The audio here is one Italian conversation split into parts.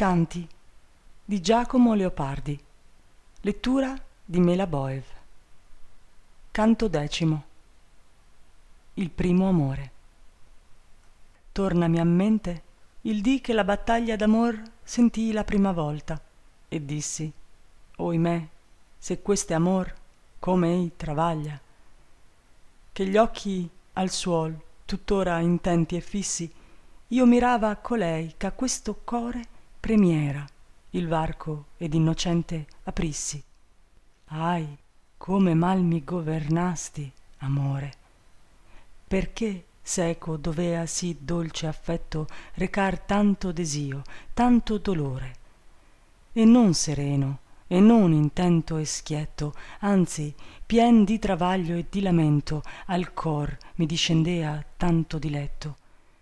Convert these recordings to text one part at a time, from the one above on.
Canti di Giacomo Leopardi. Lettura di Mela Boev. Canto 10. Il primo amore. Tornami a mente il dì che la battaglia d'amor sentii la prima volta, e dissi: oimè, se quest'è amor, come ei travaglia. Che gli occhi al suol, tuttora intenti e fissi, io mirava a colei ch'a questo core premiera il varco ed innocente aprissi. Ahi, come mal mi governasti, amore! Perché seco dovea sì dolce affetto recar tanto desio, tanto dolore? E non sereno, e non intento e schietto, anzi pien di travaglio e di lamento al cor mi discendea tanto diletto.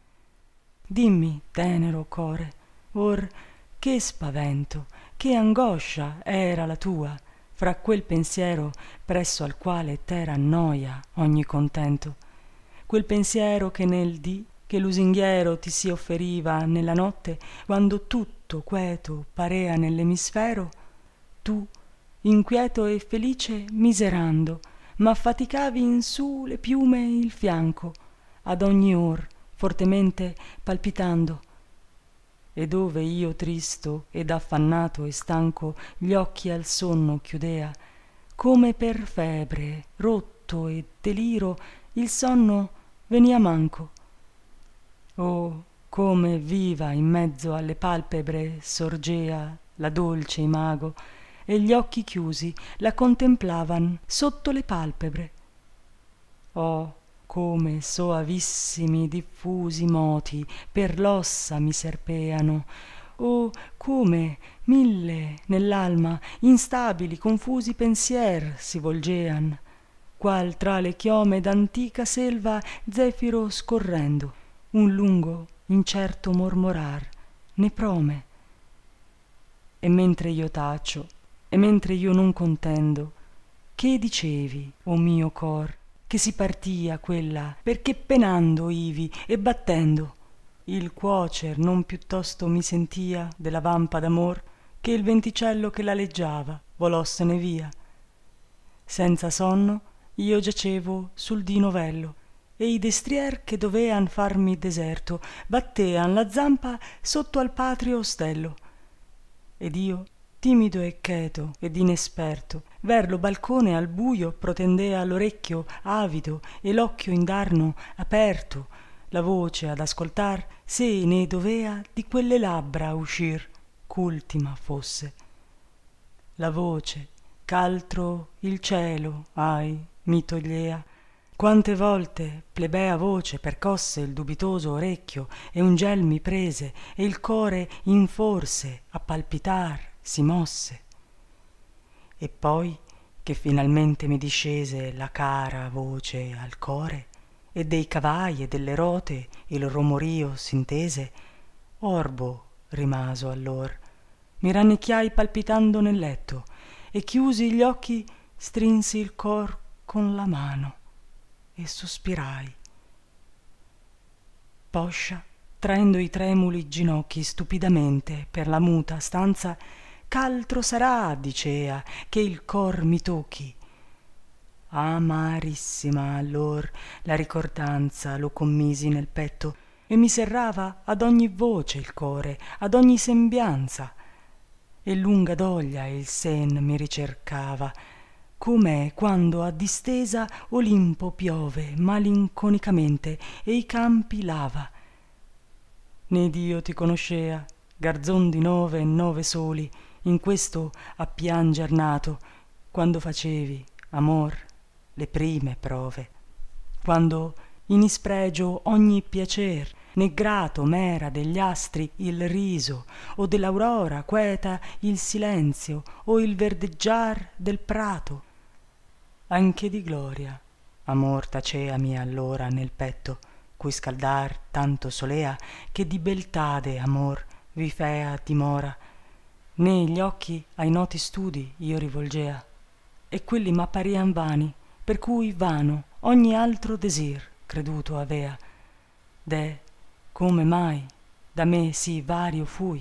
Dimmi, tenero core, or che spavento, che angoscia era la tua fra quel pensiero presso al quale t'era noia ogni contento, quel pensiero che nel dì che lusinghiero ti si offeriva nella notte, quando tutto queto parea nell'emisfero, tu inquieto e felice miserando m'affaticavi in su le piume il fianco ad ogni or fortemente palpitando, e dove io tristo ed affannato e stanco gli occhi al sonno chiudea, come per febre rotto e deliro il sonno venia manco. Oh, come viva in mezzo alle palpebre sorgea la dolce imago, e gli occhi chiusi la contemplavan sotto le palpebre. Oh, come soavissimi diffusi moti per l'ossa mi serpeano, oh come mille nell'alma instabili confusi pensier si volgean, qual tra le chiome d'antica selva zefiro scorrendo un lungo incerto mormorar ne prome. E mentre io tacio, e mentre io non contendo, che dicevi, o mio cor, che si partia quella, perché penando ivi e battendo il cuocer non piuttosto mi sentia della vampa d'amor che il venticello che l'aleggiava volossene via. Senza sonno io giacevo sul dì novello, e i destrier che dovean farmi deserto battean la zampa sotto al patrio ostello, ed io timido e cheto ed inesperto ver lo balcone al buio protendea l'orecchio avido e l'occhio indarno aperto, la voce ad ascoltar se ne dovea di quelle labbra uscir ch'ultima fosse. La voce ch'altro il cielo, ahi, mi togliea. Quante volte plebea voce percosse il dubitoso orecchio, e un gel mi prese, e il core inforse a palpitar si mosse. E poi che finalmente mi discese la cara voce al core, e dei cavai e delle rote il romorio s'intese, orbo rimaso allor, mi rannicchiai palpitando nel letto, e chiusi gli occhi strinsi il cor con la mano e sospirai. Poscia, traendo i tremuli ginocchi stupidamente per la muta stanza, ch'altro sarà, dicea, che il cor mi tocchi. Amarissima allor la ricordanza lo commisi nel petto, e mi serrava ad ogni voce il core, ad ogni sembianza, e lunga doglia il sen mi ricercava, com'è quando a distesa Olimpo piove malinconicamente e i campi lava. Né Dio ti conoscea, garzon di 9 e 9 soli, in questo a pianger nato, quando facevi, amor, le prime prove, quando in ispregio ogni piacer, né grato m'era degli astri il riso, o dell'aurora queta il silenzio, o il verdeggiar del prato. Anche di gloria amor taceami allora nel petto, cui scaldar tanto solea, che di beltade amor vi fea dimora, né gli occhi ai noti studi io rivolgea, e quelli m'apparian vani, per cui vano ogni altro desir creduto avea. Deh, come mai da me sì vario fui,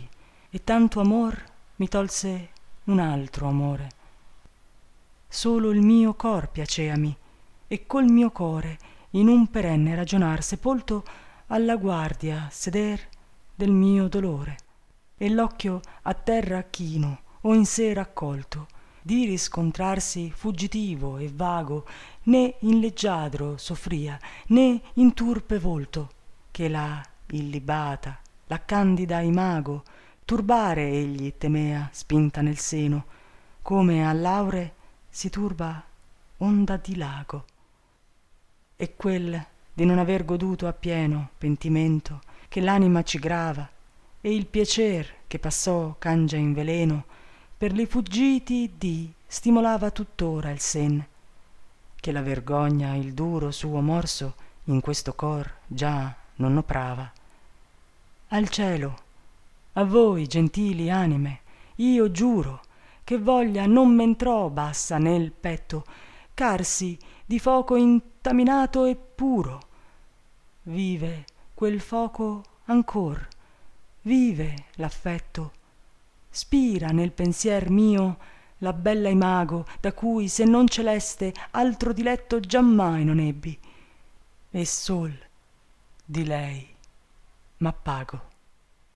e tanto amor mi tolse un altro amore. Solo il mio cor piaceami, e col mio core in un perenne ragionar sepolto alla guardia seder del mio dolore, e l'occhio a terra chino o in sé raccolto di riscontrarsi fuggitivo e vago, né in leggiadro soffria, né in turpe volto, che la illibata, la candida imago turbare egli temea spinta nel seno, come all'aure si turba onda di lago. E quel di non aver goduto appieno pentimento che l'anima ci grava, e il piacer che passò cangia in veleno, per li fuggiti dì stimolava tuttora il sen, che la vergogna il duro suo morso in questo cor già non oprava. Al cielo, a voi gentili anime, io giuro che voglia non m'entrò bassa nel petto, carsi di foco intaminato e puro. Vive quel foco ancor, vive l'affetto, spira nel pensier mio la bella imago da cui se non celeste altro diletto giammai non ebbi, e sol di lei m'appago.